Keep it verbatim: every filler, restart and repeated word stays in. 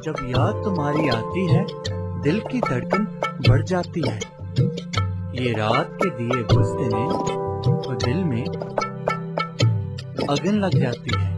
जब याद तुम्हारी आती है दिल की धड़कन बढ़ जाती है। ये रात के दिए बुझते ने तो दिल में अगन लग जाती है।